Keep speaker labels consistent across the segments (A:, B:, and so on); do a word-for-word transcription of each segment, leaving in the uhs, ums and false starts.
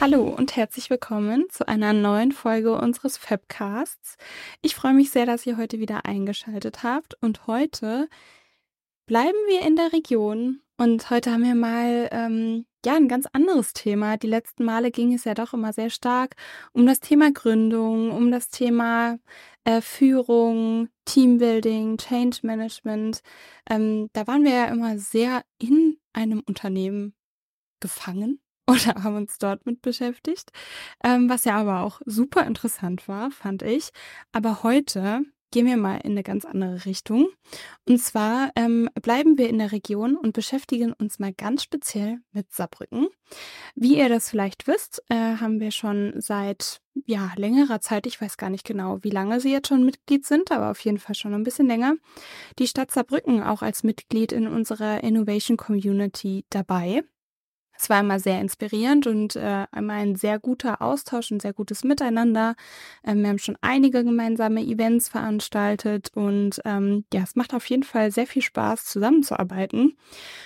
A: Hallo und herzlich willkommen zu einer neuen Folge unseres Fabcasts. Ich freue mich sehr, dass ihr heute wieder eingeschaltet habt und heute bleiben wir in der Region und heute haben wir mal ähm, ja ein ganz anderes Thema. Die letzten Male ging es ja doch immer sehr stark um das Thema Gründung, um das Thema äh, Führung, Teambuilding, Change Management. Ähm, da waren wir ja immer sehr in einem Unternehmen gefangen oder haben uns dort mit beschäftigt, ähm, was ja aber auch super interessant war, fand ich. Aber heute gehen wir mal in eine ganz andere Richtung. Und zwar ähm, bleiben wir in der Region und beschäftigen uns mal ganz speziell mit Saarbrücken. Wie ihr das vielleicht wisst, äh, haben wir schon seit ja längerer Zeit, ich weiß gar nicht genau, wie lange sie jetzt schon Mitglied sind, aber auf jeden Fall schon ein bisschen länger, die Stadt Saarbrücken auch als Mitglied in unserer Innovation Community dabei. Es war immer sehr inspirierend und äh, einmal ein sehr guter Austausch, ein sehr gutes Miteinander. Ähm, wir haben schon einige gemeinsame Events veranstaltet und ähm, ja, es macht auf jeden Fall sehr viel Spaß, zusammenzuarbeiten.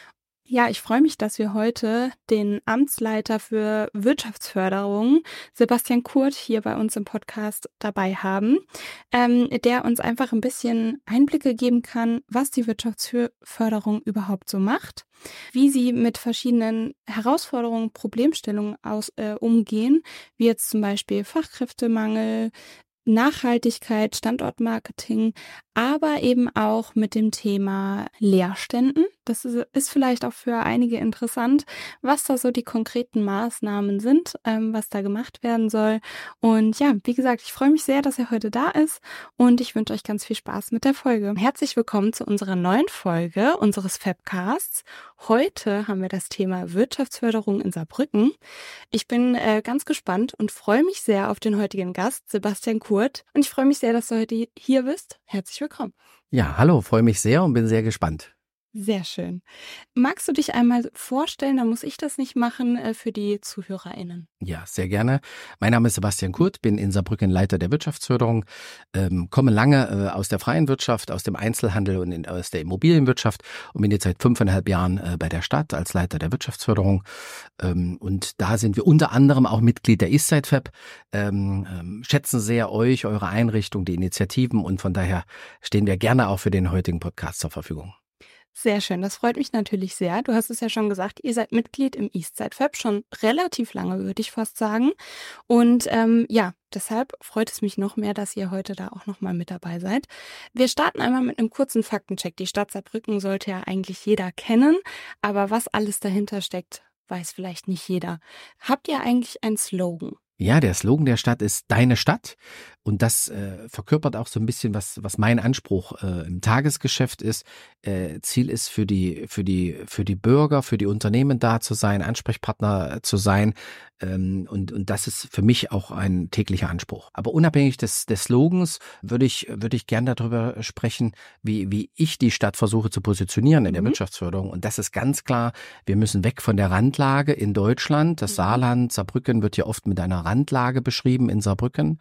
A: Ja, ich freue mich, dass wir heute den Amtsleiter für Wirtschaftsförderung, Sebastian Kurt, hier bei uns im Podcast dabei haben, ähm, der uns einfach ein bisschen Einblicke geben kann, was die Wirtschaftsförderung überhaupt so macht, wie sie mit verschiedenen Herausforderungen, Problemstellungen aus, äh, umgehen, wie jetzt zum Beispiel Fachkräftemangel, Nachhaltigkeit, Standortmarketing, aber eben auch mit dem Thema Leerständen. Das ist, ist vielleicht auch für einige interessant, was da so die konkreten Maßnahmen sind, ähm, was da gemacht werden soll. Und ja, wie gesagt, ich freue mich sehr, dass er heute da ist und ich wünsche euch ganz viel Spaß mit der Folge. Herzlich willkommen zu unserer neuen Folge unseres Fabcasts. Heute haben wir das Thema Wirtschaftsförderung in Saarbrücken. Ich bin äh, ganz gespannt und freue mich sehr auf den heutigen Gast, Sebastian Kurt. Und ich freue mich sehr, dass du heute hier bist. Herzlich willkommen.
B: Ja, hallo, freue mich sehr und bin sehr gespannt.
A: Sehr schön. Magst du dich einmal vorstellen, dann muss ich das nicht machen, äh, für die ZuhörerInnen?
B: Ja, sehr gerne. Mein Name ist Sebastian Kurt, bin in Saarbrücken Leiter der Wirtschaftsförderung, ähm, komme lange äh, aus der freien Wirtschaft, aus dem Einzelhandel und in, aus der Immobilienwirtschaft und bin jetzt seit fünfeinhalb Jahren äh, bei der Stadt als Leiter der Wirtschaftsförderung. Ähm, und da sind wir unter anderem auch Mitglied der Eastside Fab, ähm, ähm, schätzen sehr euch, eure Einrichtung, die Initiativen und von daher stehen wir gerne auch für den heutigen Podcast zur Verfügung.
A: Sehr schön, das freut mich natürlich sehr. Du hast es ja schon gesagt, ihr seid Mitglied im Eastside Fab, schon relativ lange, würde ich fast sagen. Und ähm, ja, deshalb freut es mich noch mehr, dass ihr heute da auch nochmal mit dabei seid. Wir starten einmal mit einem kurzen Faktencheck. Die Stadt Saarbrücken sollte ja eigentlich jeder kennen, aber was alles dahinter steckt, weiß vielleicht nicht jeder. Habt ihr eigentlich einen Slogan?
B: Ja, der Slogan der Stadt ist Deine Stadt und das äh, verkörpert auch so ein bisschen, was was mein Anspruch äh, im Tagesgeschäft ist. Äh, Ziel ist für die für die für die Bürger, für die Unternehmen da zu sein, Ansprechpartner zu sein ähm, und und das ist für mich auch ein täglicher Anspruch. Aber unabhängig des des Slogans würde ich würde ich gern darüber sprechen, wie wie ich die Stadt versuche zu positionieren in der
A: Mhm.
B: Wirtschaftsförderung und das ist ganz klar, wir müssen weg von der Randlage in Deutschland. Das
A: Mhm.
B: Saarland, Saarbrücken wird ja oft mit einer Randlage beschrieben in Saarbrücken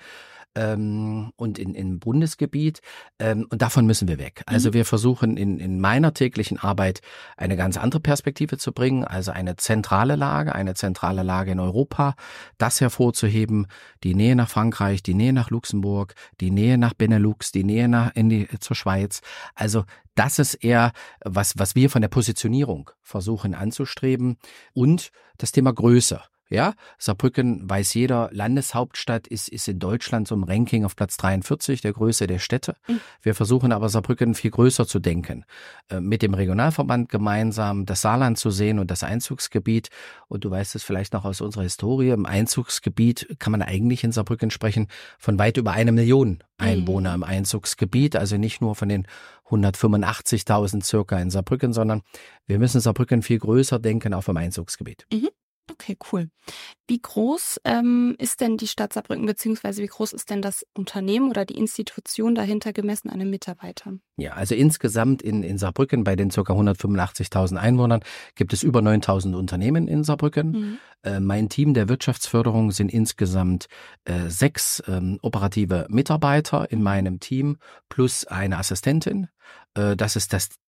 B: ähm, und in, im Bundesgebiet ähm, und davon müssen wir weg. Also
A: Mhm.
B: wir versuchen in, in meiner täglichen Arbeit eine ganz andere Perspektive zu bringen, also eine zentrale Lage, eine zentrale Lage in Europa, das hervorzuheben, die Nähe nach Frankreich, die Nähe nach Luxemburg, die Nähe nach Benelux, die Nähe nach in die, zur Schweiz. Also das ist eher, was, was wir von der Positionierung versuchen anzustreben und das Thema Größe. Ja, Saarbrücken, weiß jeder, Landeshauptstadt ist, ist in Deutschland so im Ranking auf Platz dreiundvierzig, der Größe der Städte.
A: Mhm.
B: Wir versuchen aber Saarbrücken viel größer zu denken, äh, mit dem Regionalverband gemeinsam das Saarland zu sehen und das Einzugsgebiet. Und du weißt es vielleicht noch aus unserer Historie, im Einzugsgebiet kann man eigentlich in Saarbrücken sprechen von weit über eine Million Einwohner
A: Mhm.
B: im Einzugsgebiet, also nicht nur von den hundertfünfundachtzigtausend circa in Saarbrücken, sondern wir müssen Saarbrücken viel größer denken, auch im Einzugsgebiet.
A: Mhm. Okay, cool. Wie groß ähm, ist denn die Stadt Saarbrücken, beziehungsweise wie groß ist denn das Unternehmen oder die Institution dahinter gemessen an den Mitarbeitern?
B: Ja, also insgesamt in, in Saarbrücken bei den ca. hundertfünfundachtzigtausend Einwohnern gibt es über neuntausend Unternehmen in Saarbrücken.
A: Mhm.
B: Äh, mein Team der Wirtschaftsförderung sind insgesamt äh, sechs ähm, operative Mitarbeiter in meinem Team plus eine Assistentin. Äh, das ist das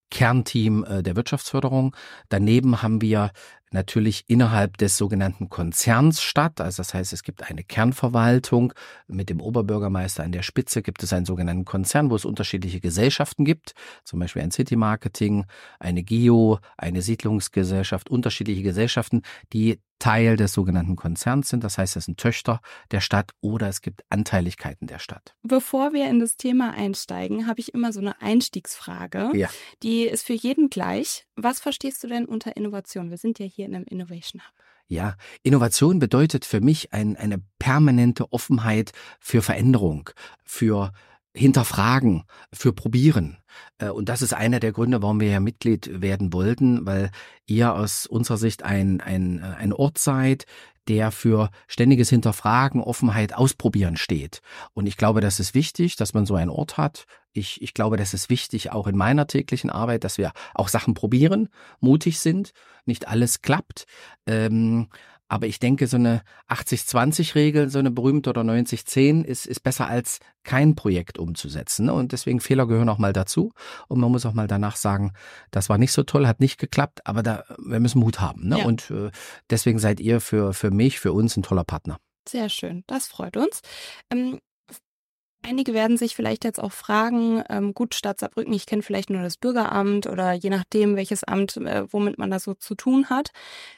B: Kernteam äh, der Wirtschaftsförderung. Daneben haben wir natürlich innerhalb des sogenannten Konzerns Stadt. Also das heißt, es gibt eine Kernverwaltung mit dem Oberbürgermeister an der Spitze, gibt es einen sogenannten Konzern, wo es unterschiedliche Gesellschaften gibt, zum Beispiel ein City Marketing, eine Geo, eine Siedlungsgesellschaft, unterschiedliche Gesellschaften, die Teil des sogenannten Konzerns sind. Das heißt, es sind Töchter der Stadt oder es gibt Anteiligkeiten der Stadt.
A: Bevor wir in das Thema einsteigen, habe ich immer so eine Einstiegsfrage.
B: Ja.
A: Die ist für jeden gleich. Was verstehst du denn unter Innovation? Wir sind ja hier in einem Innovation Hub.
B: Ja, Innovation bedeutet für mich ein, eine permanente Offenheit für Veränderung, für Hinterfragen, für Probieren. Und das ist einer der Gründe, warum wir ja Mitglied werden wollten, weil ihr aus unserer Sicht ein, ein, ein Ort seid, der für ständiges Hinterfragen, Offenheit, Ausprobieren steht. Und ich glaube, das ist wichtig, dass man so einen Ort hat. Ich, ich glaube, das ist wichtig auch in meiner täglichen Arbeit, dass wir auch Sachen probieren, mutig sind. Nicht alles klappt. Ähm, Aber ich denke, so eine achtzig zwanzig Regel, so eine berühmte oder neunzig zehn ist, ist besser als kein Projekt umzusetzen. Und deswegen Fehler gehören auch mal dazu. Und man muss auch mal danach sagen, das war nicht so toll, hat nicht geklappt, aber da, wir müssen Mut haben. Ne?
A: Ja.
B: Und äh, deswegen seid ihr für, für mich, für uns ein toller Partner.
A: Sehr schön, das freut uns. Ähm, Einige werden sich vielleicht jetzt auch fragen, ähm, gut, Stadt Saarbrücken, ich kenne vielleicht nur das Bürgeramt oder je nachdem, welches Amt, äh, womit man da so zu tun hat.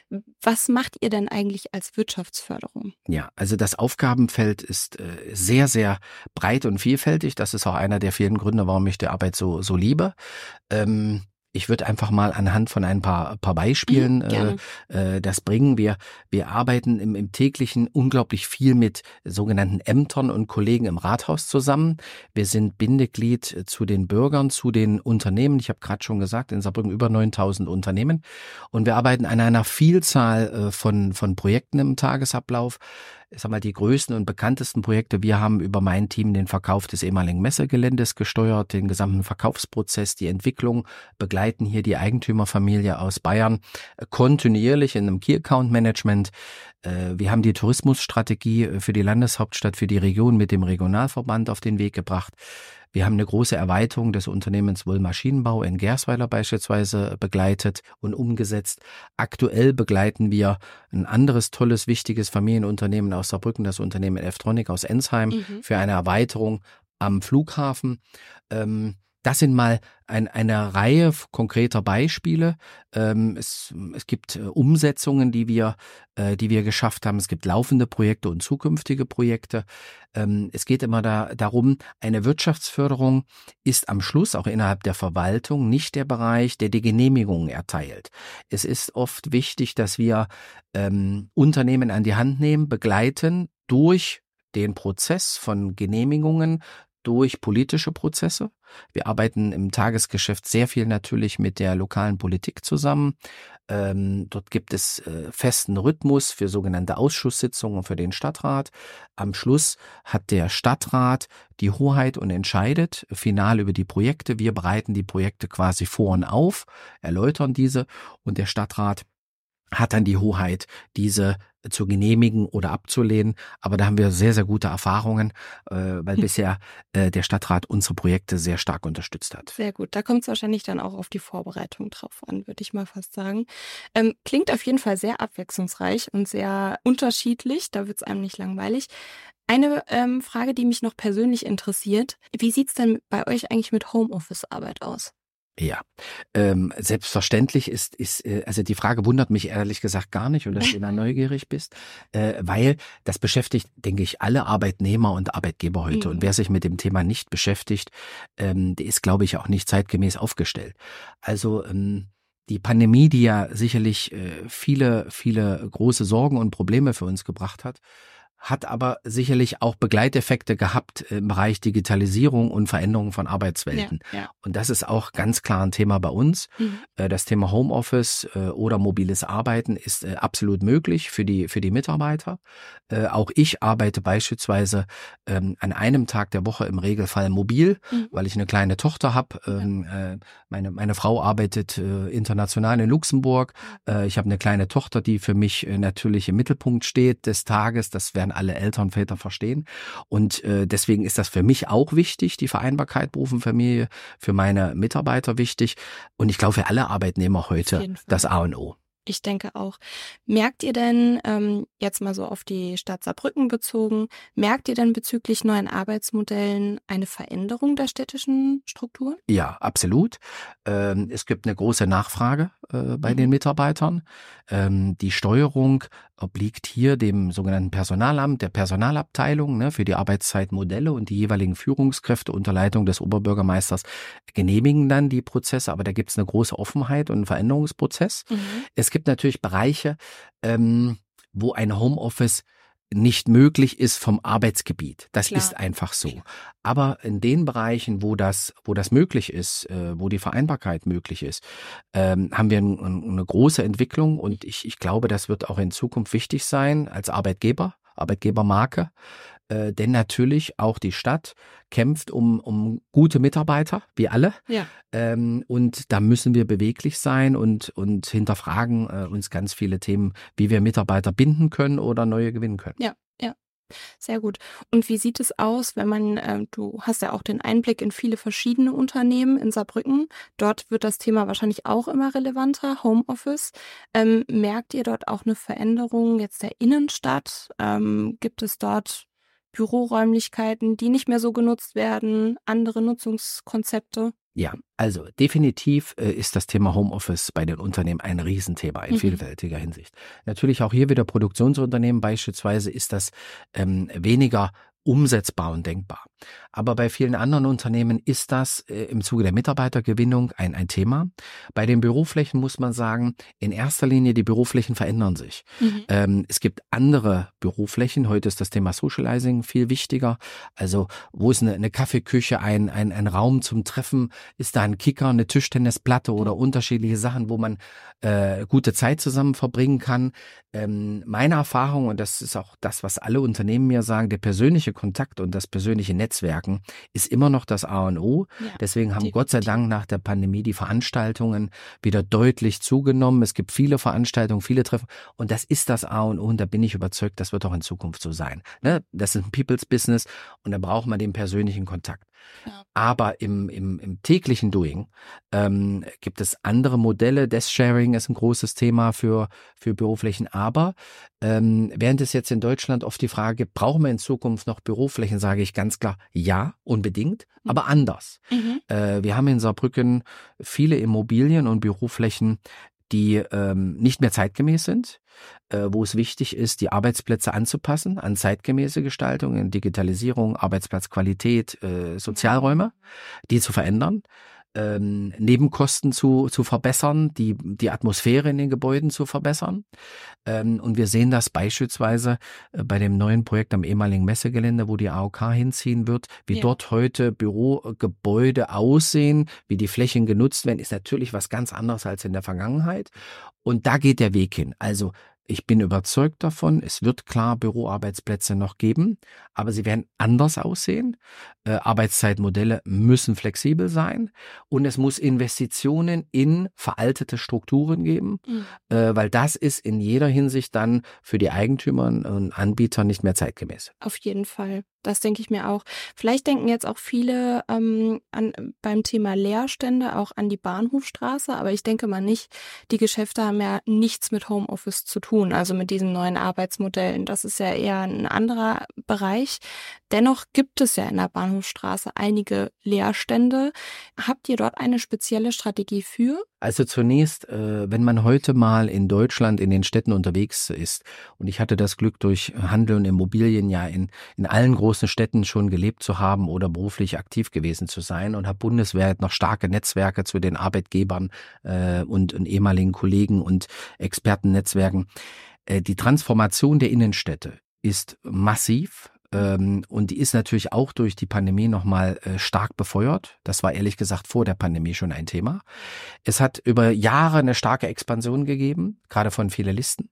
A: Was macht ihr denn eigentlich als Wirtschaftsförderung?
B: Ja, also das Aufgabenfeld ist äh, sehr, sehr breit und vielfältig. Das ist auch einer der vielen Gründe, warum ich die Arbeit so, so liebe. Ähm, Ich würde einfach mal anhand von ein paar, paar Beispielen
A: mhm,
B: äh, das bringen. Wir, wir arbeiten im, im täglichen unglaublich viel mit sogenannten Ämtern und Kollegen im Rathaus zusammen. Wir sind Bindeglied zu den Bürgern, zu den Unternehmen. Ich habe gerade schon gesagt, in Saarbrücken über neuntausend Unternehmen. Und wir arbeiten an einer Vielzahl äh, von, von Projekten im Tagesablauf. Ich sag mal, die größten und bekanntesten Projekte. Wir haben über mein Team den Verkauf des ehemaligen Messegeländes gesteuert, den gesamten Verkaufsprozess, die Entwicklung, begleiten hier die Eigentümerfamilie aus Bayern kontinuierlich in einem Key Account Management. Wir haben die Tourismusstrategie für die Landeshauptstadt, für die Region mit dem Regionalverband auf den Weg gebracht. Wir haben eine große Erweiterung des Unternehmens Wohl Maschinenbau in Gersweiler beispielsweise begleitet und umgesetzt. Aktuell begleiten wir ein anderes tolles, wichtiges Familienunternehmen aus Saarbrücken, das Unternehmen Elftronic aus Ensheim, mhm. für eine Erweiterung am Flughafen. Ähm, Das sind mal ein, eine Reihe konkreter Beispiele. Ähm, es, es gibt äh, Umsetzungen, die wir, äh, die wir geschafft haben. Es gibt laufende Projekte und zukünftige Projekte. Ähm, es geht immer da, darum, eine Wirtschaftsförderung ist am Schluss auch innerhalb der Verwaltung nicht der Bereich, der die Genehmigungen erteilt. Es ist oft wichtig, dass wir ähm, Unternehmen an die Hand nehmen, begleiten durch den Prozess von Genehmigungen, durch politische Prozesse. Wir arbeiten im Tagesgeschäft sehr viel natürlich mit der lokalen Politik zusammen. Ähm, dort gibt es äh, festen Rhythmus für sogenannte Ausschusssitzungen für den Stadtrat. Am Schluss hat der Stadtrat die Hoheit und entscheidet final über die Projekte. Wir bereiten die Projekte quasi vor und auf, erläutern diese und der Stadtrat hat dann die Hoheit, diese zu genehmigen oder abzulehnen. Aber da haben wir sehr, sehr gute Erfahrungen, äh, weil hm. bisher äh, der Stadtrat unsere Projekte sehr stark unterstützt hat.
A: Sehr gut. Da kommt es wahrscheinlich dann auch auf die Vorbereitung drauf an, würde ich mal fast sagen. Ähm, klingt auf jeden Fall sehr abwechslungsreich und sehr unterschiedlich. Da wird es einem nicht langweilig. Eine ähm, Frage, die mich noch persönlich interessiert. Wie sieht es denn bei euch eigentlich mit Homeoffice-Arbeit aus?
B: Ja, ähm, selbstverständlich ist, ist, äh, also die Frage wundert mich ehrlich gesagt gar nicht und dass du da neugierig bist, äh, weil das beschäftigt, denke ich, alle Arbeitnehmer und Arbeitgeber heute. Mhm. Und wer sich mit dem Thema nicht beschäftigt, ähm, der ist, glaube ich, auch nicht zeitgemäß aufgestellt. Also ähm, die Pandemie, die ja sicherlich äh, viele, viele große Sorgen und Probleme für uns gebracht hat, hat aber sicherlich auch Begleiteffekte gehabt im Bereich Digitalisierung und Veränderung von Arbeitswelten. Ja, ja. Und das ist auch ganz klar ein Thema bei uns. Mhm. Das Thema Homeoffice oder mobiles Arbeiten ist absolut möglich für die, für die Mitarbeiter. Auch ich arbeite beispielsweise an einem Tag der Woche im Regelfall mobil, mhm. weil ich eine kleine Tochter habe. Ja. Meine, meine Frau arbeitet international in Luxemburg. Ich habe eine kleine Tochter, die für mich natürlich im Mittelpunkt steht des Tages. Das werden kann alle Eltern, Väter verstehen. Und äh, deswegen ist das für mich auch wichtig, die Vereinbarkeit Beruf und Familie, für meine Mitarbeiter wichtig. Und ich glaube, für alle Arbeitnehmer heute das A und O.
A: Ich denke auch. Merkt ihr denn, ähm, jetzt mal so auf die Stadt Saarbrücken bezogen, merkt ihr denn bezüglich neuen Arbeitsmodellen eine Veränderung der städtischen Strukturen?
B: Ja, absolut. Ähm, es gibt eine große Nachfrage äh, bei mhm. den Mitarbeitern. Ähm, die Steuerung obliegt hier dem sogenannten Personalamt, der Personalabteilung, ne, für die Arbeitszeitmodelle, und die jeweiligen Führungskräfte unter Leitung des Oberbürgermeisters genehmigen dann die Prozesse, aber da gibt es eine große Offenheit und einen Veränderungsprozess. Mhm. Es gibt natürlich Bereiche, ähm, wo ein Homeoffice nicht möglich ist vom Arbeitsgebiet. Das Klar. ist einfach so. Aber in den Bereichen, wo das, wo das möglich ist, äh, wo die Vereinbarkeit möglich ist, ähm, haben wir ein, eine große Entwicklung, und ich, ich glaube, das wird auch in Zukunft wichtig sein als Arbeitgeber, Arbeitgebermarke. Äh, denn natürlich auch die Stadt kämpft um, um gute Mitarbeiter, wie alle.
A: Ja.
B: Ähm, und da müssen wir beweglich sein und, und hinterfragen äh, uns ganz viele Themen, wie wir Mitarbeiter binden können oder neue gewinnen können.
A: Ja, ja. Sehr gut. Und wie sieht es aus, wenn man, äh, du hast ja auch den Einblick in viele verschiedene Unternehmen in Saarbrücken. Dort wird das Thema wahrscheinlich auch immer relevanter, Homeoffice. Ähm, merkt ihr dort auch eine Veränderung jetzt der Innenstadt? Ähm, gibt es dort Büroräumlichkeiten, die nicht mehr so genutzt werden, andere Nutzungskonzepte?
B: Ja, also definitiv äh, ist das Thema Homeoffice bei den Unternehmen ein Riesenthema in mhm. vielfältiger Hinsicht. Natürlich auch hier wieder Produktionsunternehmen beispielsweise ist das ähm, weniger umsetzbar und denkbar. Aber bei vielen anderen Unternehmen ist das äh, im Zuge der Mitarbeitergewinnung ein, ein Thema. Bei den Büroflächen muss man sagen, in erster Linie die Büroflächen verändern sich. Mhm. Ähm, es gibt andere Büroflächen. Heute ist das Thema Socializing viel wichtiger. Also wo ist eine, eine Kaffeeküche, ein, ein, ein Raum zum Treffen? Ist da ein Kicker, eine Tischtennisplatte oder unterschiedliche Sachen, wo man äh, gute Zeit zusammen verbringen kann? Ähm, meine Erfahrung, und das ist auch das, was alle Unternehmen mir sagen, der persönliche Kontakt und das persönliche Netzwerken ist immer noch das A und O. Ja, Deswegen haben definitiv. Gott sei Dank nach der Pandemie die Veranstaltungen wieder deutlich zugenommen. Es gibt viele Veranstaltungen, viele Treffen, und das ist das A und O, und da bin ich überzeugt, das wird auch in Zukunft so sein. Ne? Das ist ein People's Business, und da braucht man den persönlichen Kontakt. Ja. Aber im, im, im täglichen Doing ähm, gibt es andere Modelle. Desk-Sharing ist ein großes Thema für, für Büroflächen. Aber ähm, während es jetzt in Deutschland oft die Frage gibt, brauchen wir in Zukunft noch Büroflächen, sage ich ganz klar, ja, unbedingt, mhm. aber anders. Mhm. Äh, wir haben in Saarbrücken viele Immobilien und Büroflächen, die ähm, nicht mehr zeitgemäß sind, äh, wo es wichtig ist, die Arbeitsplätze anzupassen an zeitgemäße Gestaltung, in Digitalisierung, Arbeitsplatzqualität, äh, Sozialräume, die zu verändern, ähm, Nebenkosten zu zu verbessern, die die Atmosphäre in den Gebäuden zu verbessern. Ähm, und wir sehen das beispielsweise äh, bei dem neuen Projekt am ehemaligen Messegelände, wo die A O K hinziehen wird, wie ja. dort heute Bürogebäude aussehen, wie die Flächen genutzt werden, ist natürlich was ganz anderes als in der Vergangenheit. Und da geht der Weg hin. Also ich bin überzeugt davon, es wird klar Büroarbeitsplätze noch geben, aber sie werden anders aussehen. Äh, Arbeitszeitmodelle müssen flexibel sein, und es muss Investitionen in veraltete Strukturen geben, mhm. äh, weil das ist in jeder Hinsicht dann für die Eigentümer und Anbieter nicht mehr zeitgemäß.
A: Auf jeden Fall. Das denke ich mir auch. Vielleicht denken jetzt auch viele ähm, an, beim Thema Leerstände auch an die Bahnhofstraße, aber ich denke mal nicht, die Geschäfte haben ja nichts mit Homeoffice zu tun, also mit diesen neuen Arbeitsmodellen. Das ist ja eher ein anderer Bereich. Dennoch gibt es ja in der Bahnhofstraße einige Leerstände. Habt ihr dort eine spezielle Strategie für?
B: Also zunächst, äh, wenn man heute mal in Deutschland in den Städten unterwegs ist, und ich hatte das Glück, durch Handel und Immobilien ja in, in allen großen Städten schon gelebt zu haben oder beruflich aktiv gewesen zu sein, und habe bundesweit noch starke Netzwerke zu den Arbeitgebern äh, und, und ehemaligen Kollegen und Expertennetzwerken. Äh, die Transformation der Innenstädte ist massiv. Ähm, und die ist natürlich auch durch die Pandemie nochmal äh, stark befeuert. Das war ehrlich gesagt vor der Pandemie schon ein Thema. Es hat über Jahre eine starke Expansion gegeben, gerade von Filialisten.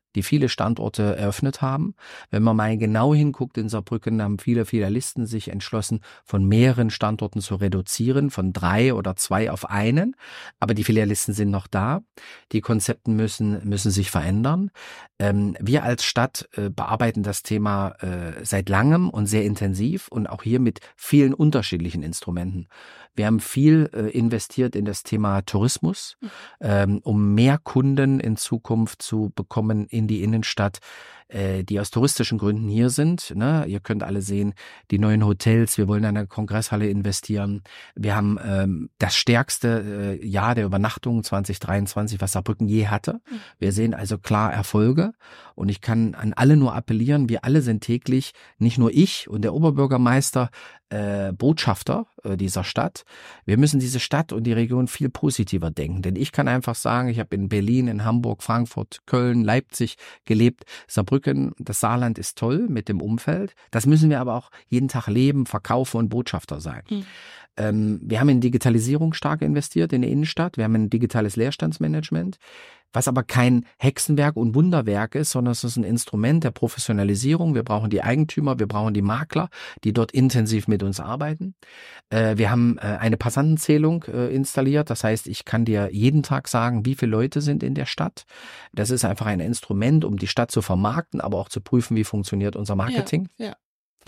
B: die viele Standorte eröffnet haben. Wenn man mal genau hinguckt in Saarbrücken, haben viele Filialisten sich entschlossen, von mehreren Standorten zu reduzieren, von drei oder zwei auf einen. Aber die Filialisten sind noch da. Die Konzepte müssen, müssen sich verändern. Ähm, wir als Stadt äh, bearbeiten das Thema äh, seit langem und sehr intensiv und auch hier mit vielen unterschiedlichen Instrumenten. Wir haben viel äh, investiert in das Thema Tourismus, ähm, um mehr Kunden in Zukunft zu bekommen in die Innenstadt, äh, die aus touristischen Gründen hier sind. Ne? Ihr könnt alle sehen, die neuen Hotels, wir wollen in eine Kongresshalle investieren. Wir haben ähm, das stärkste äh, Jahr der Übernachtung zwanzig dreiundzwanzig, was Saarbrücken je hatte. Wir sehen also klar Erfolge und ich kann an alle nur appellieren, wir alle sind täglich, nicht nur ich und der Oberbürgermeister, Äh, Botschafter äh, dieser Stadt. Wir müssen diese Stadt und die Region viel positiver denken, denn ich kann einfach sagen, ich habe in Berlin, in Hamburg, Frankfurt, Köln, Leipzig gelebt. Saarbrücken, das Saarland ist toll mit dem Umfeld. Das müssen wir aber auch jeden Tag leben, verkaufen und Botschafter sein. Mhm. Ähm, wir haben in Digitalisierung stark investiert in der Innenstadt. Wir haben ein digitales Leerstandsmanagement, was aber kein Hexenwerk und Wunderwerk ist, sondern es ist ein Instrument der Professionalisierung. Wir brauchen die Eigentümer, wir brauchen die Makler, die dort intensiv mit uns arbeiten. Äh, wir haben äh, eine Passantenzählung äh, installiert. Das heißt, ich kann dir jeden Tag sagen, wie viele Leute sind in der Stadt. Das ist einfach ein Instrument, um die Stadt zu vermarkten, aber auch zu prüfen, wie funktioniert unser Marketing.
A: Ja, ja.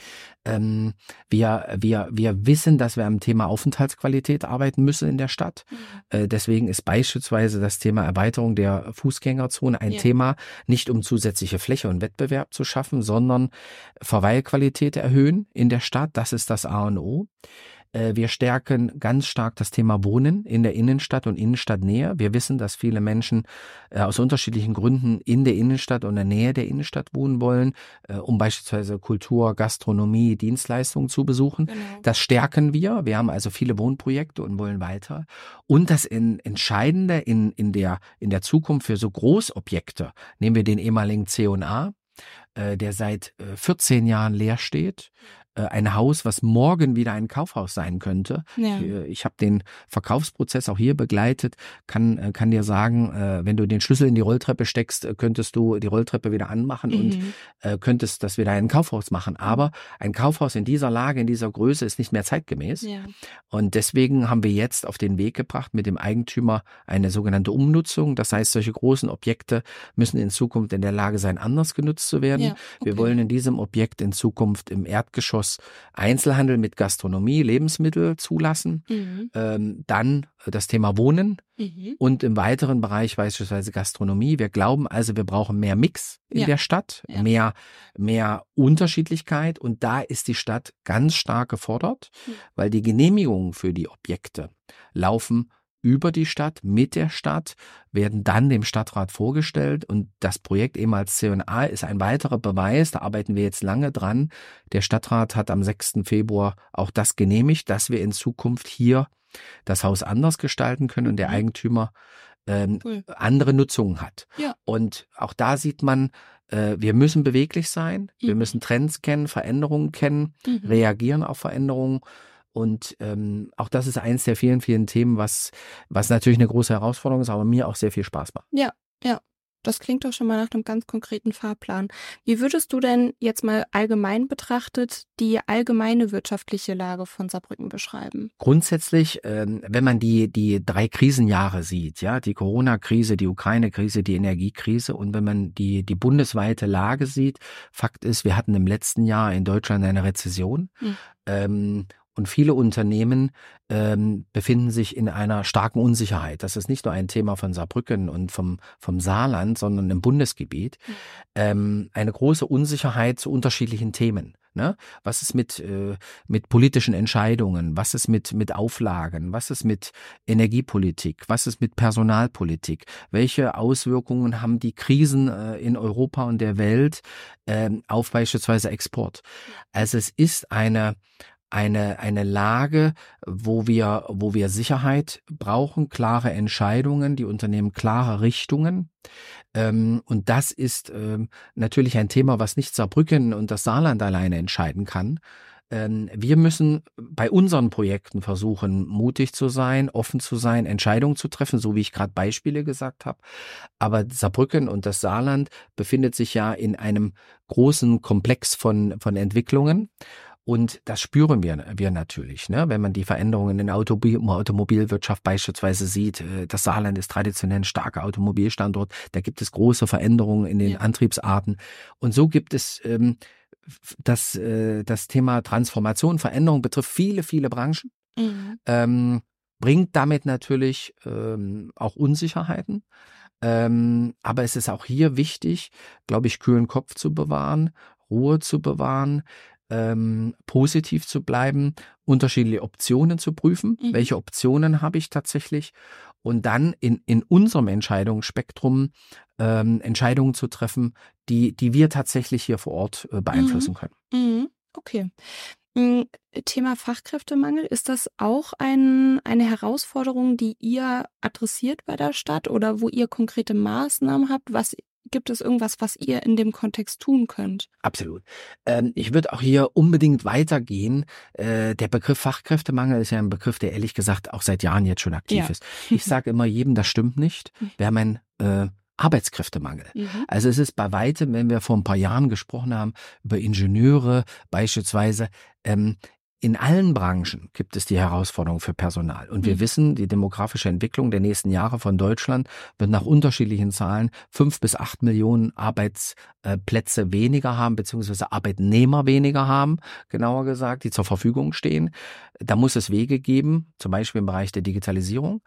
B: Ähm, wir, wir, wir wissen, dass wir am Thema Aufenthaltsqualität arbeiten müssen in der Stadt. Mhm. Äh, deswegen ist beispielsweise das Thema Erweiterung der Fußgängerzone ein ja. Thema, nicht um zusätzliche Fläche und Wettbewerb zu schaffen, sondern Verweilqualität erhöhen in der Stadt. Das ist das A und O. Wir stärken ganz stark das Thema Wohnen in der Innenstadt und Innenstadtnähe. Wir wissen, dass viele Menschen aus unterschiedlichen Gründen in der Innenstadt und in der Nähe der Innenstadt wohnen wollen, um beispielsweise Kultur, Gastronomie, Dienstleistungen zu besuchen. Genau. Das stärken wir. Wir haben also viele Wohnprojekte und wollen weiter. Und das Entscheidende in, in, der, in der Zukunft für so Großobjekte, nehmen wir den ehemaligen C und A, der seit vierzehn Jahren leer steht. Ein Haus, was morgen wieder ein Kaufhaus sein könnte. Ja. Ich, ich habe den Verkaufsprozess auch hier begleitet, kann, kann dir sagen, wenn du den Schlüssel in die Rolltreppe steckst, könntest du die Rolltreppe wieder anmachen mhm. und äh, könntest das wieder ein Kaufhaus machen. Aber ein Kaufhaus in dieser Lage, in dieser Größe ist nicht mehr zeitgemäß. Ja. Und deswegen haben wir jetzt auf den Weg gebracht mit dem Eigentümer eine sogenannte Umnutzung. Das heißt, solche großen Objekte müssen in Zukunft in der Lage sein, anders genutzt zu werden. Ja, okay. Wir wollen in diesem Objekt in Zukunft im Erdgeschoss Einzelhandel mit Gastronomie, Lebensmittel zulassen, mhm. ähm, dann das Thema Wohnen mhm. und im weiteren Bereich beispielsweise Gastronomie. Wir glauben also, wir brauchen mehr Mix in ja. der Stadt, ja. mehr, mehr Unterschiedlichkeit und da ist die Stadt ganz stark gefordert, mhm. weil die Genehmigungen für die Objekte laufen über die Stadt, mit der Stadt, werden dann dem Stadtrat vorgestellt und das Projekt ehemals C und A ist ein weiterer Beweis, da arbeiten wir jetzt lange dran. Der Stadtrat hat am sechsten Februar auch das genehmigt, dass wir in Zukunft hier das Haus anders gestalten können und der Eigentümer ähm, cool. andere Nutzungen hat. Ja. Und auch da sieht man, äh, wir müssen beweglich sein, mhm. wir müssen Trends kennen, Veränderungen kennen, mhm. reagieren auf Veränderungen. Und ähm, auch das ist eins der vielen, vielen Themen, was, was natürlich eine große Herausforderung ist, aber mir auch sehr viel Spaß macht.
A: Ja, ja. Das klingt doch schon mal nach einem ganz konkreten Fahrplan. Wie würdest du denn jetzt mal allgemein betrachtet die allgemeine wirtschaftliche Lage von Saarbrücken beschreiben?
B: Grundsätzlich, ähm, wenn man die, die drei Krisenjahre sieht, ja, die Corona-Krise, die Ukraine-Krise, die Energiekrise und wenn man die, die bundesweite Lage sieht, Fakt ist, wir hatten im letzten Jahr in Deutschland eine Rezession. Hm. Ähm, Und viele Unternehmen ähm, befinden sich in einer starken Unsicherheit. Das ist nicht nur ein Thema von Saarbrücken und vom, vom Saarland, sondern im Bundesgebiet. Mhm. Ähm, eine große Unsicherheit zu unterschiedlichen Themen. Ne? Was ist mit, äh, mit politischen Entscheidungen? Was ist mit, mit Auflagen? Was ist mit Energiepolitik? Was ist mit Personalpolitik? Welche Auswirkungen haben die Krisen äh, in Europa und der Welt äh, auf beispielsweise Export? Also es ist eine Eine, eine Lage, wo wir, wo wir Sicherheit brauchen, klare Entscheidungen, die Unternehmen klare Richtungen. Ähm, und das ist ähm, natürlich ein Thema, was nicht Saarbrücken und das Saarland alleine entscheiden kann. Ähm, wir müssen bei unseren Projekten versuchen, mutig zu sein, offen zu sein, Entscheidungen zu treffen, so wie ich gerade Beispiele gesagt habe. Aber Saarbrücken und das Saarland befindet sich ja in einem großen Komplex von, von Entwicklungen. Und das spüren wir, wir natürlich, ne? Wenn man die Veränderungen in der Automobil- Automobilwirtschaft beispielsweise sieht. Das Saarland ist traditionell ein starker Automobilstandort. Da gibt es große Veränderungen in den ja. Antriebsarten. Und so gibt es ähm, das, äh, das Thema Transformation, Veränderung betrifft viele, viele Branchen. Mhm. Ähm, bringt damit natürlich ähm, auch Unsicherheiten. Ähm, aber es ist auch hier wichtig, glaube ich, kühlen Kopf zu bewahren, Ruhe zu bewahren, ähm, positiv zu bleiben, unterschiedliche Optionen zu prüfen. Mhm. Welche Optionen habe ich tatsächlich? Und dann in, in unserem Entscheidungsspektrum ähm, Entscheidungen zu treffen, die, die wir tatsächlich hier vor Ort äh, beeinflussen
A: Mhm.
B: können.
A: Mhm. Okay. Thema Fachkräftemangel, ist das auch ein, eine Herausforderung, die ihr adressiert bei der Stadt oder wo ihr konkrete Maßnahmen habt? Was gibt es irgendwas, was ihr in dem Kontext tun könnt?
B: Absolut. Ähm, ich würde auch hier unbedingt weitergehen. Äh, der Begriff Fachkräftemangel ist ja ein Begriff, der ehrlich gesagt auch seit Jahren jetzt schon aktiv ja. ist. Ich sage immer jedem, das stimmt nicht. Wir haben ein äh, Arbeitskräftemangel. Mhm. Also es ist bei weitem, wenn wir vor ein paar Jahren gesprochen haben, über Ingenieure beispielsweise, ähm, in allen Branchen gibt es die Herausforderung für Personal. Und wir mhm. wissen, die demografische Entwicklung der nächsten Jahre von Deutschland wird nach unterschiedlichen Zahlen fünf bis acht Millionen Arbeitsplätze weniger haben, beziehungsweise Arbeitnehmer weniger haben, genauer gesagt, die zur Verfügung stehen. Da muss es Wege geben, zum Beispiel im Bereich der Digitalisierung.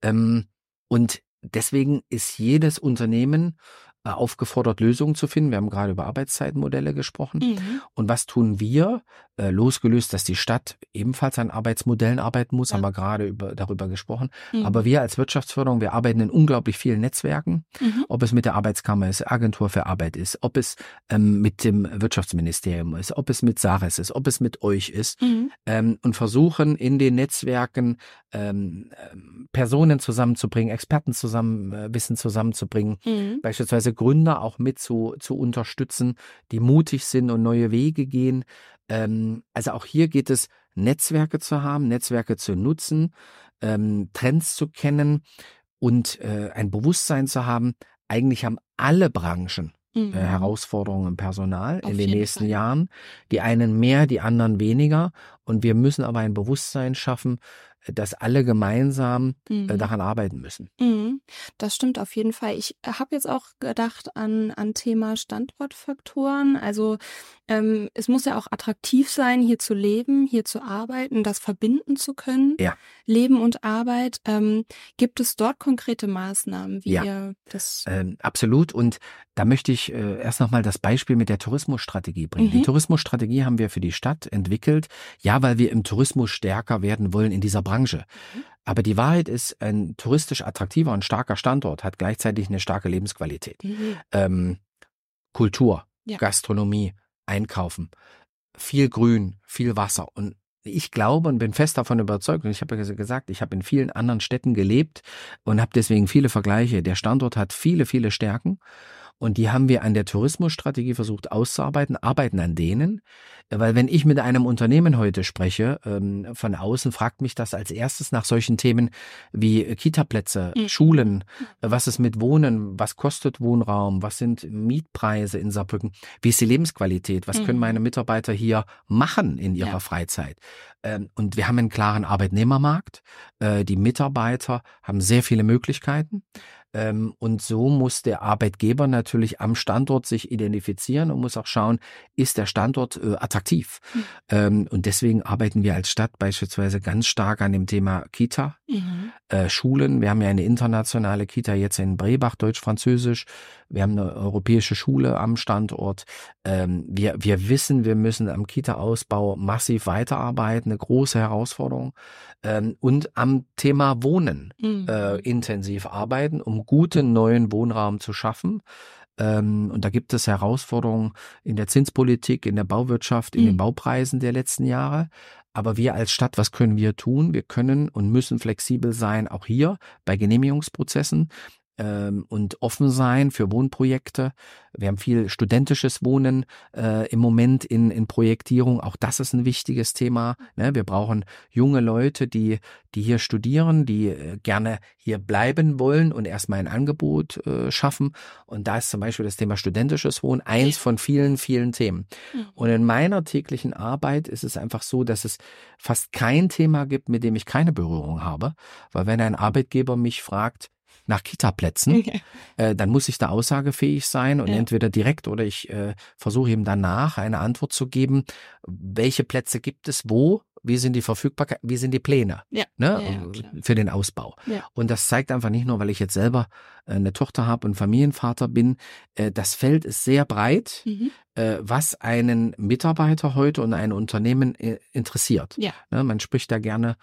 B: Und deswegen ist jedes Unternehmen aufgefordert, Lösungen zu finden. Wir haben gerade über Arbeitszeitmodelle gesprochen. Mhm. Und was tun wir? Äh, losgelöst, dass die Stadt ebenfalls an Arbeitsmodellen arbeiten muss, ja. haben wir gerade über, darüber gesprochen. Mhm. Aber wir als Wirtschaftsförderung, wir arbeiten in unglaublich vielen Netzwerken. Mhm. Ob es mit der Arbeitskammer ist, Agentur für Arbeit ist, ob es ähm, mit dem Wirtschaftsministerium ist, ob es mit Sares ist, ob es mit euch ist. Mhm. Ähm, und versuchen in den Netzwerken ähm, Personen zusammenzubringen, Experten zusammen, äh, Wissen zusammenzubringen, mhm. beispielsweise Gründer auch mit zu, zu unterstützen, die mutig sind und neue Wege gehen. Ähm, also auch hier geht es, Netzwerke zu haben, Netzwerke zu nutzen, ähm, Trends zu kennen und äh, ein Bewusstsein zu haben. Eigentlich haben alle Branchen mhm. äh, Herausforderungen im Personal Auf in den nächsten Fall. Jahren. Die einen mehr, die anderen weniger. Und wir müssen aber ein Bewusstsein schaffen, dass alle gemeinsam mhm. äh, daran arbeiten müssen.
A: Mhm. Das stimmt auf jeden Fall. Ich habe jetzt auch gedacht an, an Thema Standortfaktoren. Also ähm, es muss ja auch attraktiv sein, hier zu leben, hier zu arbeiten, das verbinden zu können.
B: Ja.
A: Leben und Arbeit. Ähm, gibt es dort konkrete Maßnahmen, wie ja. ihr das...
B: Ähm, absolut. Und da möchte ich äh, erst nochmal das Beispiel mit der Tourismusstrategie bringen. Mhm. Die Tourismusstrategie haben wir für die Stadt entwickelt. Ja, weil wir im Tourismus stärker werden wollen in dieser Branche. Branche. Aber die Wahrheit ist, ein touristisch attraktiver und starker Standort hat gleichzeitig eine starke Lebensqualität. Mhm. Ähm, Kultur, ja. Gastronomie, Einkaufen, viel Grün, viel Wasser. Und ich glaube und bin fest davon überzeugt, und ich habe ja gesagt, ich habe in vielen anderen Städten gelebt und habe deswegen viele Vergleiche. Der Standort hat viele, viele Stärken. Und die haben wir an der Tourismusstrategie versucht auszuarbeiten, arbeiten an denen. Weil wenn ich mit einem Unternehmen heute spreche, ähm, von außen fragt mich das als erstes nach solchen Themen wie Kitaplätze, mhm. Schulen, was ist mit Wohnen, was kostet Wohnraum, was sind Mietpreise in Saarbrücken, wie ist die Lebensqualität, was mhm. können meine Mitarbeiter hier machen in ihrer ja. Freizeit. Ähm, und wir haben einen klaren Arbeitnehmermarkt. Äh, die Mitarbeiter haben sehr viele Möglichkeiten. Ähm, und so muss der Arbeitgeber natürlich am Standort sich identifizieren und muss auch schauen, ist der Standort äh, attraktiv. Mhm. Ähm, und deswegen arbeiten wir als Stadt beispielsweise ganz stark an dem Thema Kita, mhm. äh, Schulen. Wir haben ja eine internationale Kita jetzt in Brebach, Deutsch-Französisch. Wir haben eine europäische Schule am Standort. Ähm, wir, wir wissen, wir müssen am Kita-Ausbau massiv weiterarbeiten, eine große Herausforderung. Ähm, und am Thema Wohnen mhm. äh, intensiv arbeiten, um guten neuen Wohnraum zu schaffen. Ähm, und da gibt es Herausforderungen in der Zinspolitik, in der Bauwirtschaft, in mhm. den Baupreisen der letzten Jahre. Aber wir als Stadt, was können wir tun? Wir können und müssen flexibel sein, auch hier bei Genehmigungsprozessen. ähm, und offen sein für Wohnprojekte. Wir haben viel studentisches Wohnen äh, im Moment in, in Projektierung. Auch das ist ein wichtiges Thema. Ne? Wir brauchen junge Leute, die, die hier studieren, die äh, gerne hier bleiben wollen und erstmal ein Angebot äh, schaffen. Und da ist zum Beispiel das Thema studentisches Wohnen eins von vielen, vielen Themen. Mhm. Und in meiner täglichen Arbeit ist es einfach so, dass es fast kein Thema gibt, mit dem ich keine Berührung habe. Weil wenn ein Arbeitgeber mich fragt, nach Kita-Plätzen, ja. äh, dann muss ich da aussagefähig sein und ja. entweder direkt oder ich äh, versuche ihm danach eine Antwort zu geben, welche Plätze gibt es, wo, wie sind die Verfügbarkeit, wie sind die Pläne
A: ja.
B: Ne,
A: ja,
B: für den Ausbau.
A: Ja.
B: Und das zeigt einfach nicht nur, weil ich jetzt selber äh, eine Tochter habe und Familienvater bin, äh, das Feld ist sehr breit, mhm. äh, was einen Mitarbeiter heute und ein Unternehmen äh, interessiert.
A: Ja.
B: Ne, man spricht da gerne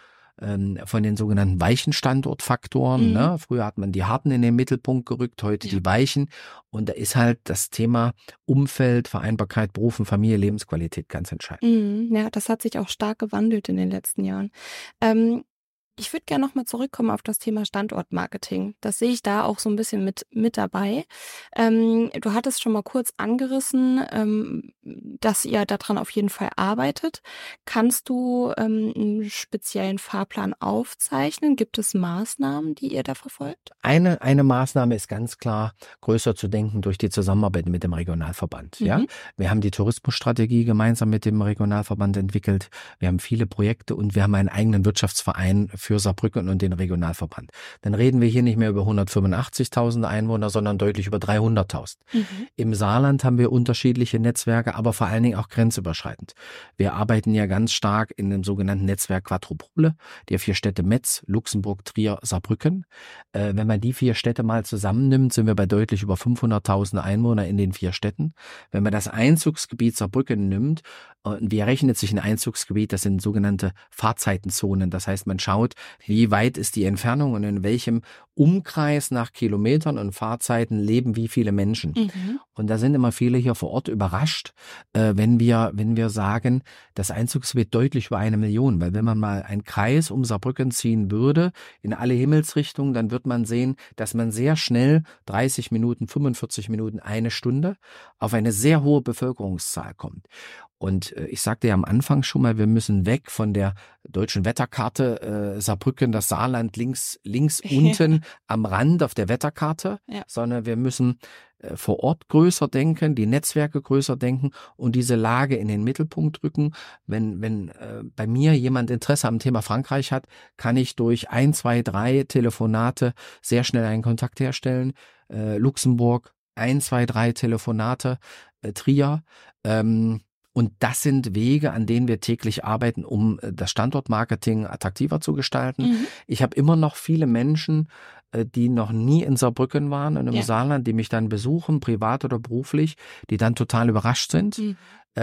B: von den sogenannten weichen Standortfaktoren. Mhm. Ne? Früher hat man die harten in den Mittelpunkt gerückt, heute ja. die weichen. Und da ist halt das Thema Umfeld, Vereinbarkeit, Beruf und Familie, Lebensqualität ganz entscheidend.
A: Mhm. Ja, das hat sich auch stark gewandelt in den letzten Jahren. Ähm, Ich würde gerne nochmal zurückkommen auf das Thema Standortmarketing. Das sehe ich da auch so ein bisschen mit, mit dabei. Ähm, du hattest schon mal kurz angerissen, ähm, dass ihr daran auf jeden Fall arbeitet. Kannst du ähm, einen speziellen Fahrplan aufzeichnen? Gibt es Maßnahmen, die ihr da verfolgt?
B: Eine, eine Maßnahme ist ganz klar, größer zu denken durch die Zusammenarbeit mit dem Regionalverband. Mhm. Ja? Wir haben die Tourismusstrategie gemeinsam mit dem Regionalverband entwickelt. Wir haben viele Projekte und wir haben einen eigenen Wirtschaftsverein für Saarbrücken und den Regionalverband. Dann reden wir hier nicht mehr über hundertfünfundachtzigtausend Einwohner, sondern deutlich über dreihunderttausend. Mhm. Im Saarland haben wir unterschiedliche Netzwerke, aber vor allen Dingen auch grenzüberschreitend. Wir arbeiten ja ganz stark in dem sogenannten Netzwerk Quadrupole, der vier Städte Metz, Luxemburg, Trier, Saarbrücken. Äh, wenn man die vier Städte mal zusammennimmt, sind wir bei deutlich über fünfhunderttausend Einwohner in den vier Städten. Wenn man das Einzugsgebiet Saarbrücken nimmt, und wie errechnet sich ein Einzugsgebiet? Das sind sogenannte Fahrzeitenzonen. Das heißt, man schaut, wie weit ist die Entfernung und in welchem Umkreis nach Kilometern und Fahrzeiten leben wie viele Menschen. Mhm. Und da sind immer viele hier vor Ort überrascht, äh, wenn wir, wenn wir sagen, das Einzugsgebiet deutlich über eine Million. Weil wenn man mal einen Kreis um Saarbrücken ziehen würde, in alle Himmelsrichtungen, dann wird man sehen, dass man sehr schnell dreißig Minuten, fünfundvierzig Minuten, eine Stunde auf eine sehr hohe Bevölkerungszahl kommt. Und äh, ich sagte ja am Anfang schon mal, wir müssen weg von der deutschen Wetterkarte, äh, Saarbrücken, das Saarland links, links unten ja. am Rand auf der Wetterkarte, ja. sondern wir müssen äh, vor Ort größer denken, die Netzwerke größer denken und diese Lage in den Mittelpunkt rücken. Wenn, wenn äh, bei mir jemand Interesse am Thema Frankreich hat, kann ich durch ein, zwei, drei Telefonate sehr schnell einen Kontakt herstellen. Äh, Luxemburg, ein, zwei, drei Telefonate, äh, Trier, ähm, und das sind Wege, an denen wir täglich arbeiten, um das Standortmarketing attraktiver zu gestalten. Mhm. Ich habe immer noch viele Menschen, die noch nie in Saarbrücken waren und im ja. Saarland, die mich dann besuchen, privat oder beruflich, die dann total überrascht sind, mhm.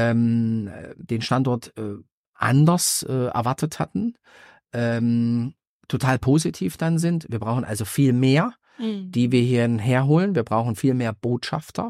B: ähm, den Standort äh, anders äh, erwartet hatten, ähm, total positiv dann sind. Wir brauchen also viel mehr, mhm. die wir hierhin herholen. Wir brauchen viel mehr Botschafter.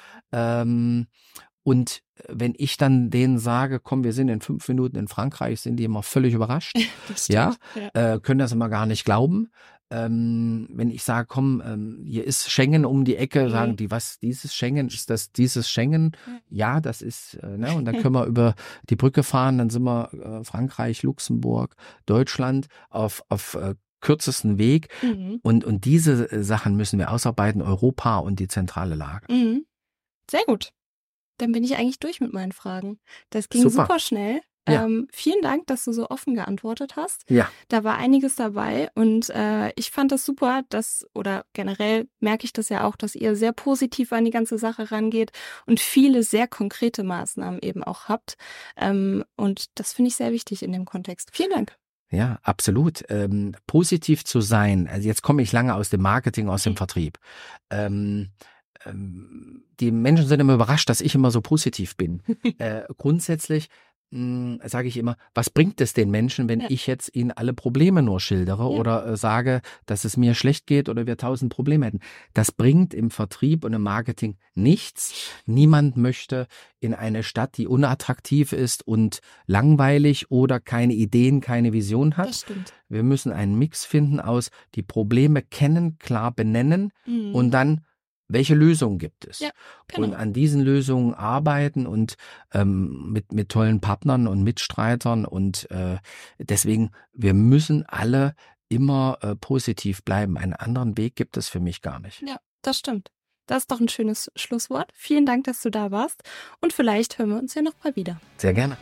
B: Ähm, Und wenn ich dann denen sage, komm, wir sind in fünf Minuten in Frankreich, sind die immer völlig überrascht. ja, ja. Äh, können das immer gar nicht glauben. Ähm, wenn ich sage, komm, ähm, hier ist Schengen um die Ecke, sagen mhm. die, was, dieses Schengen, ist das dieses Schengen? Ja, das ist, äh, ne, und dann können wir über die Brücke fahren, dann sind wir äh, Frankreich, Luxemburg, Deutschland auf, auf äh, kürzesten Weg. Mhm. Und, und diese äh, Sachen müssen wir ausarbeiten, Europa und die zentrale Lage.
A: Mhm. Sehr gut. Dann bin ich eigentlich durch mit meinen Fragen. Das ging super, super schnell. Ja. Ähm, vielen Dank, dass du so offen geantwortet hast.
B: Ja.
A: Da war einiges dabei und äh, ich fand das super, dass, oder generell merke ich das ja auch, dass ihr sehr positiv an die ganze Sache rangeht und viele sehr konkrete Maßnahmen eben auch habt. Ähm, und das finde ich sehr wichtig in dem Kontext. Vielen Dank.
B: Ja, absolut. Ähm, positiv zu sein. Also jetzt komme ich lange aus dem Marketing, aus dem mhm. Vertrieb. Ähm, Die Menschen sind immer überrascht, dass ich immer so positiv bin. äh, grundsätzlich sage ich immer, was bringt es den Menschen, wenn
A: Ja.
B: ich jetzt ihnen alle Probleme nur schildere
A: Ja.
B: oder äh, sage, dass es mir schlecht geht oder wir tausend Probleme hätten. Das bringt im Vertrieb und im Marketing nichts. Niemand möchte in eine Stadt, die unattraktiv ist und langweilig oder keine Ideen, keine Vision hat.
A: Das stimmt.
B: Wir müssen einen Mix finden aus die Probleme kennen, klar benennen
A: Mhm.
B: und dann welche Lösungen gibt es?
A: Ja, genau.
B: Und an diesen Lösungen arbeiten und ähm, mit, mit tollen Partnern und Mitstreitern. Und äh, deswegen, wir müssen alle immer äh, positiv bleiben. Einen anderen Weg gibt es für mich gar nicht.
A: Ja, das stimmt. Das ist doch ein schönes Schlusswort. Vielen Dank, dass du da warst. Und vielleicht hören wir uns ja noch mal wieder.
B: Sehr gerne.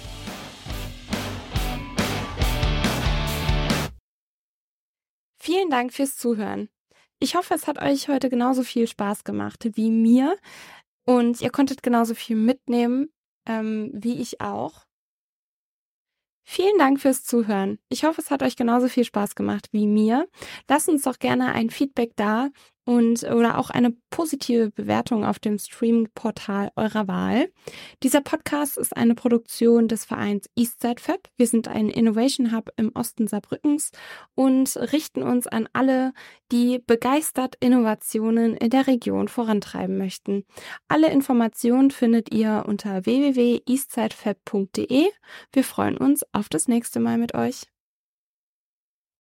A: Vielen Dank fürs Zuhören. Ich hoffe, es hat euch heute genauso viel Spaß gemacht wie mir und ihr konntet genauso viel mitnehmen, ähm, wie ich auch. Vielen Dank fürs Zuhören. Ich hoffe, es hat euch genauso viel Spaß gemacht wie mir. Lasst uns doch gerne ein Feedback da und oder auch eine positive Bewertung auf dem Streaming-Portal eurer Wahl. Dieser Podcast ist eine Produktion des Vereins Eastside Fab. Wir sind ein Innovation Hub im Osten Saarbrückens und richten uns an alle, die begeistert Innovationen in der Region vorantreiben möchten. Alle Informationen findet ihr unter w w w punkt eastsidefab punkt de. Wir freuen uns auf das nächste Mal mit euch.